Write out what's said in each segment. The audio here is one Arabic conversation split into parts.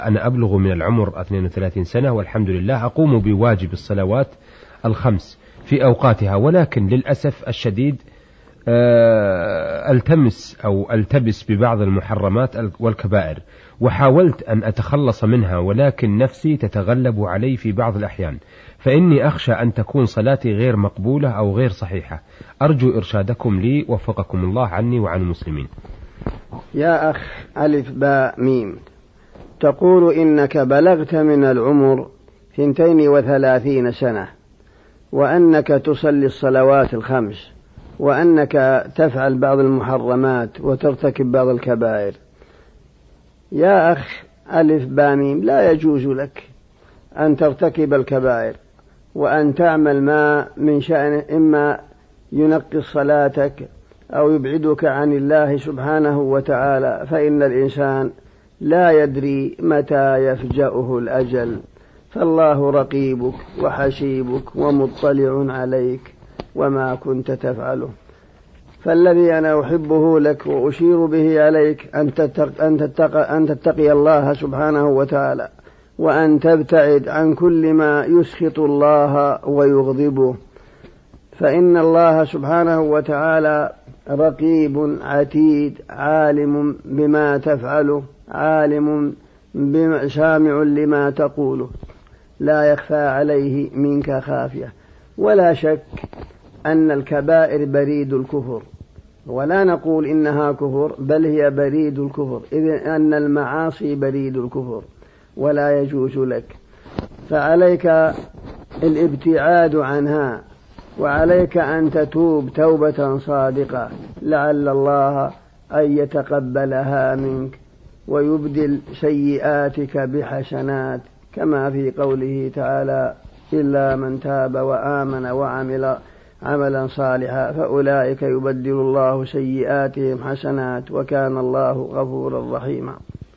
أنا أبلغ من العمر 32 سنة والحمد لله أقوم بواجب الصلوات الخمس في أوقاتها، ولكن للأسف الشديد ألتبس ببعض المحرمات والكبائر، وحاولت أن أتخلص منها ولكن نفسي تتغلب علي في بعض الأحيان، فإني أخشى أن تكون صلاتي غير مقبولة أو غير صحيحة. أرجو إرشادكم لي وفقكم الله عني وعن المسلمين. يا أخ ألف باء ميم، تقول إنك بلغت من العمر 32 سنة، وأنك تصلي الصلوات الخمس، وأنك تفعل بعض المحرمات وترتكب بعض الكبائر. يا أخ ألف باء ميم، لا يجوز لك أن ترتكب الكبائر وأن تعمل ما من شأن إما ينقص صلاتك أو يبعدك عن الله سبحانه وتعالى، فإن الإنسان لا يدري متى يفجأه الأجل، فالله رقيبك وحسيبك ومطلع عليك وما كنت تفعله. فالذي أنا أحبه لك وأشير به عليك أن تتقي الله سبحانه وتعالى، وأن تبتعد عن كل ما يسخط الله ويغضبه، فإن الله سبحانه وتعالى رقيب عتيد، عالم بما تفعله، عالم سامع لما تقوله، لا يخفى عليه منك خافية. ولا شك أن الكبائر بريد الكفر، ولا نقول إنها كفر، بل هي بريد الكفر، إذ أن المعاصي بريد الكفر ولا يجوز لك، فعليك الابتعاد عنها، وعليك أن تتوب توبة صادقة لعل الله أن يتقبلها منك ويبدل سيئاتك بحسنات، كما في قوله تعالى: إلا من تاب وآمن وعمل عملا صالحا فأولئك يبدل الله سيئاتهم حسنات وكان الله غفورا رحيما.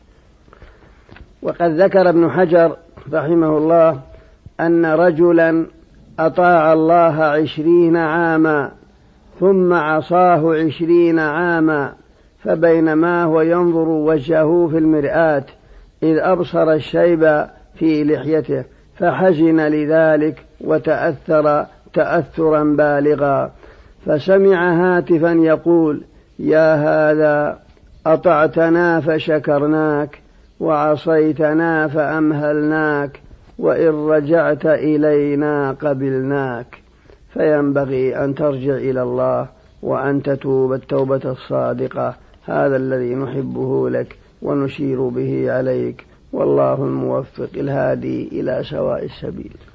وقد ذكر ابن حجر رحمه الله أن رجلا أطاع الله 20 عاما ثم عصاه 20 عاما، فبينما هو ينظر وجهه في المرآة إذ أبصر الشيب في لحيته فحزن لذلك وتأثر تأثرا بالغا، فسمع هاتفا يقول: يا هذا أطعتنا فشكرناك، وعصيتنا فأمهلناك، وإن رجعت إلينا قبلناك. فينبغي أن ترجع إلى الله وأن تتوب التوبة الصادقة. هذا الذي نحبه لك ونشير به عليك، والله الموفق الهادي إلى سواء السبيل.